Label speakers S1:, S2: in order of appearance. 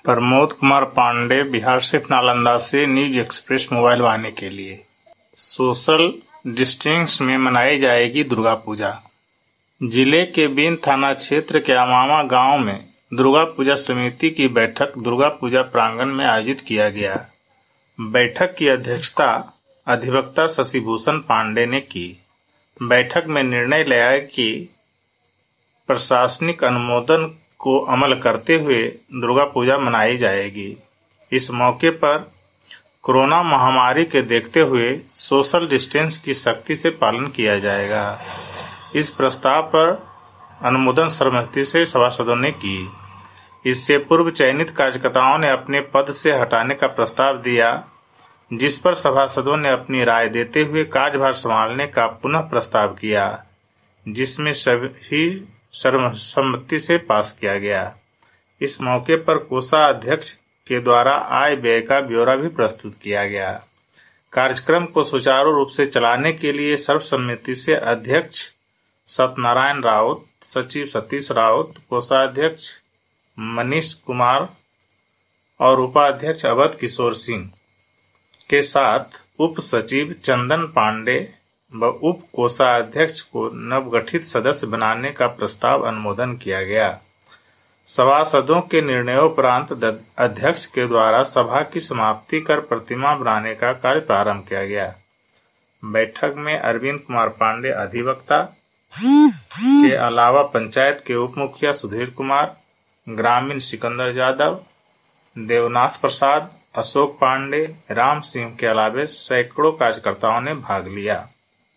S1: प्रमोद कुमार पांडे, बिहार शिफ्ट नालंदा से news express mobile वाहिनी के लिए। सोशल डिस्टेंस में मनाई जाएगी दुर्गा पूजा। जिले के बीन थाना क्षेत्र के अमामा गांव में दुर्गा पूजा समिति की बैठक दुर्गा पूजा प्रांगण में आयोजित किया गया। बैठक की अध्यक्षता अधिवक्ता शशिभूषण पांडे ने की। बैठक में निर्णय लिया कि प्रशासनिक अनुमोदन को अमल करते हुए दुर्गा पूजा मनाई जाएगी। इस मौके पर कोरोना महामारी के देखते हुए सोशल डिस्टेंस की सख्ती से पालन किया जाएगा। इस प्रस्ताव पर अनुमोदन सर्वसम्मति से सभासदों ने की। इससे पूर्व चयनित कार्यकर्ताओं ने अपने पद से हटाने का प्रस्ताव दिया, जिस पर सभासदों ने अपनी राय देते हुए कार्यभार संभालने का पुनः प्रस्ताव किया, जिसमें सभी सर्वसम्मति से पास किया गया। इस मौके पर कोषाध्यक्ष के द्वारा आय व्यय का ब्यौरा भी प्रस्तुत किया गया। कार्यक्रम को सुचारू रूप से चलाने के लिए सर्वसम्मति से अध्यक्ष सत्यनारायण राउत, सचिव सतीश राउत, कोषाध्यक्ष मनीष कुमार और उपाध्यक्ष अवध किशोर सिंह के साथ उप सचिव चंदन पांडे व उप कोषाध्यक्ष को नवगठित सदस्य बनाने का प्रस्ताव अनुमोदन किया गया। सभासदों के निर्णयोपरांत अध्यक्ष के द्वारा सभा की समाप्ति कर प्रतिमा बनाने का कार्य प्रारंभ किया गया। बैठक में अरविंद कुमार पांडे अधिवक्ता के अलावा पंचायत के उप मुखिया सुधीर कुमार, ग्रामीण सिकंदर यादव, देवनाथ प्रसाद, अशोक पांडे, राम सिंह के अलावा सैकड़ों कार्यकर्ताओं ने भाग लिया।